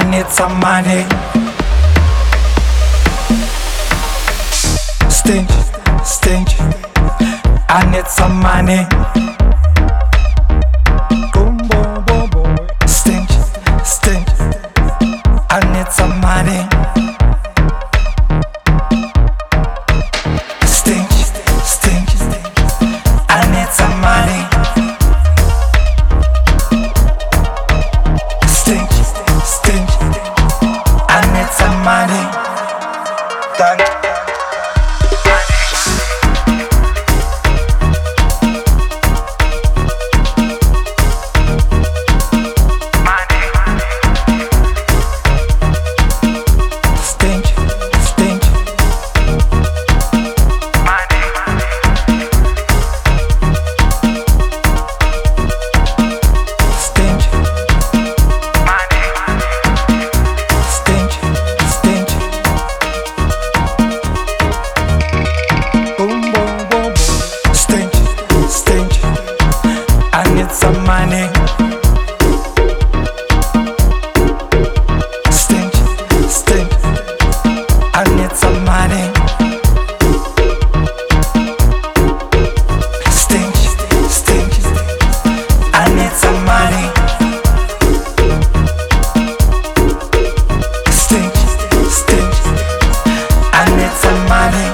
need some money. Stingy, I need some money. Stingy, I need some money. Stingy, I need some money. Stingy, I need some money. Some money. Stingy, I need some money. Stingy, I need some money. Stingy, I need some money.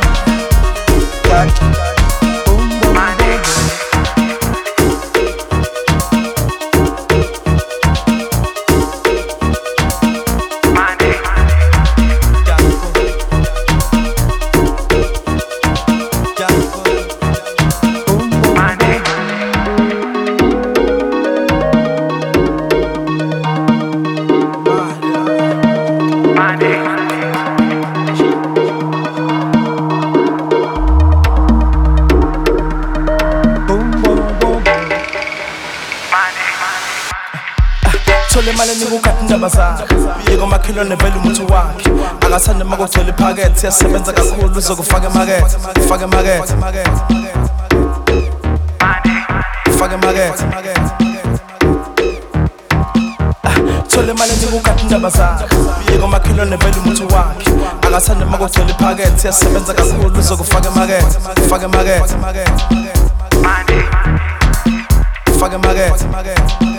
Thole imali nikukhatha indaba zakhe yiko makhilo nevela umuntu wakhe akathanda makugcwele iphakethe yasebenza kakhulu uzokufaka emakethe ufake emakethe ufake emakethe thole imali nikukhatha indaba zakhe yiko makhilo nevela umuntu wakhe akathanda makugcwele iphakethe yasebenza kakhulu uzokufaka emakethe ufake emakethe ufake emakethe